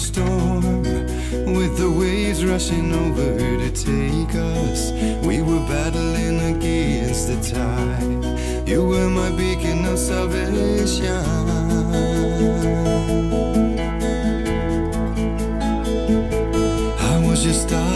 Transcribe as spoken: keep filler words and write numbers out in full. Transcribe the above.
storm, with the waves rushing over to take us. We were battling against the tide. You were my beacon of salvation. I was your star